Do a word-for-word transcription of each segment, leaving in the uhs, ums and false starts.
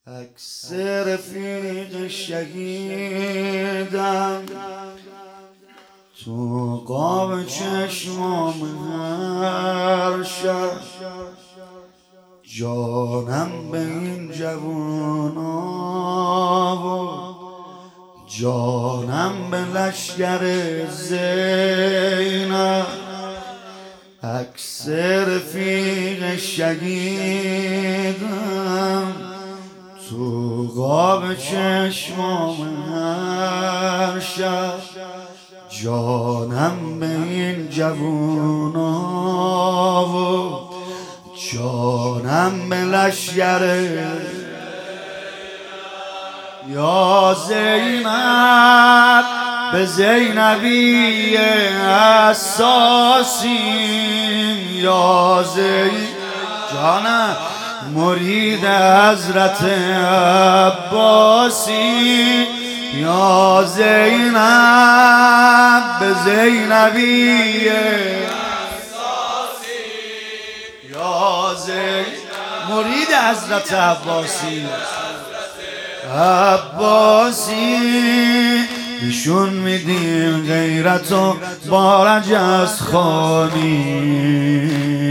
عکس رفیق شهیدم تو قاب چشمام هر شب، جانم به این جوانا و جانم به لشگر زینب. عکس رفیق شهیدم تو قاب چشمام هر شب، جانم به این جوانا و جانم به لشگر یا زینب به زینبی اساسیم، یا زینب جانم مرید حضرت عباسی، یا زینب به زینبی اساسی، یا زینب مرید حضرت عباسی عباسی نشون میدیم غیرت و بارج از خانی،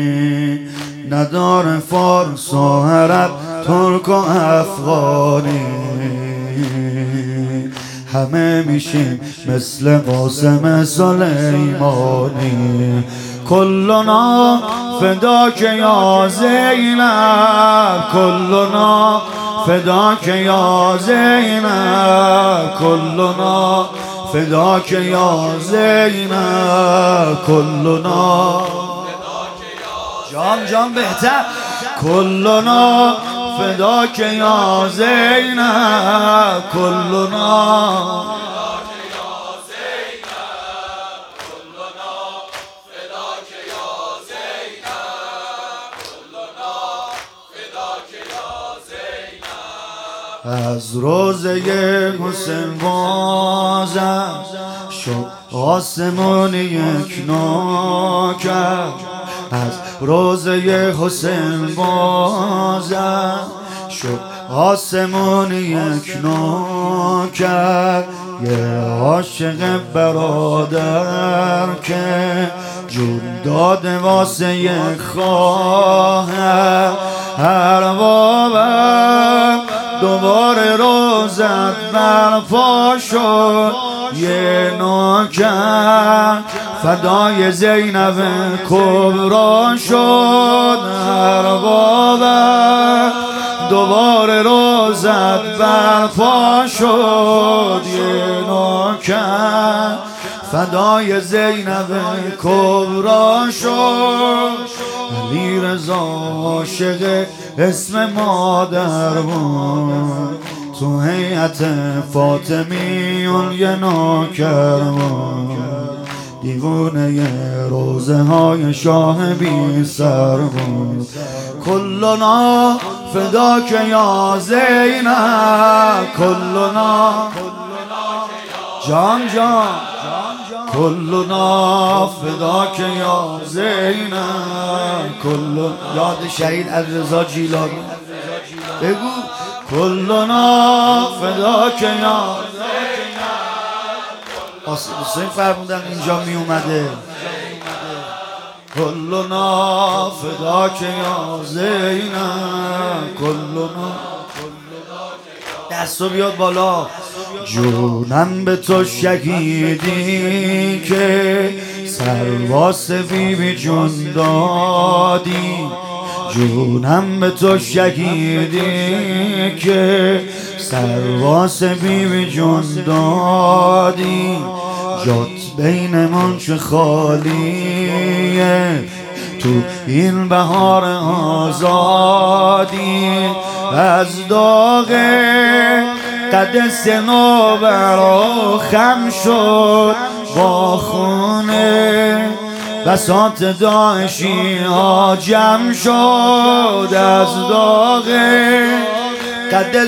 نداره فارس و عرب ترک و افغانی، همه میشیم مثل قاسم سلیمانی. کلنا فداک یا زینب، کلنا فداک یا زینب، کلنا فداک یا زینب، کلنا جان جان بهتر، کلنا فداک یا زینب، کلنا از روزه حسین بازم شد آسمون یک نوکر، از روزه حسین بازم شد آسمون یک نوکر، یه عاشق برادر که جون داده واسه یک خواهر، هر بابم دوباره روزت برپا شد یه نوکر، فدای زینب کبرا شد، هر بابم دوباره روزت برپا شد یه نوکر، فدای زینب کبرا شد. علی رضا عاشق اسم مادر بود، تو هیئت فاطمیون یه نوکر بود، دیوونه روزه های شاه بی سر بود. کلنا فداک یا زینب، کلنا جان جان کلنا فداک یا زینب، کلنا یاد شهید علیرضا جیلانی بگو، کلنا فداک یا حسین فرمودن اینجا می اومده، کلنا فداک یا زینب، کلنا دستو بیاد بالا. جونم به تو شهیدی که سرواس بی بی جون دادی، جونم به تو شهیدی که سرواس بی بی جون دادی، جات بین من چه خالیه تو این بهار آزادی، از داغ قد صنوبر خم شد با خونه، بساط داعشی ها جمع شد، از داغ قد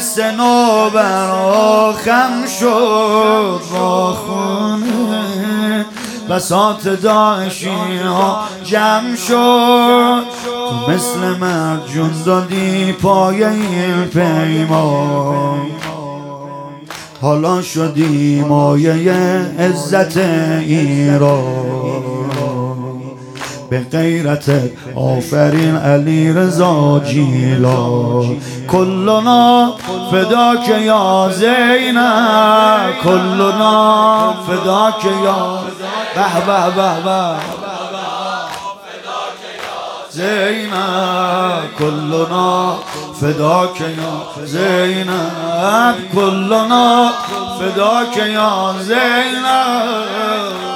صنوبر خم شد با خونه، بساط داعشی ها جمع شد، تو مثل مرجون دادی پایه این پیمان، حالا شدی مایه عزت ایران. به غیرت آفرین علی رضا جیلان، کلنا فداک یا زینب، کلنا فداک یا به به به به زینب، کلنا فداک یا زینب، کلنا فداک یا زینب.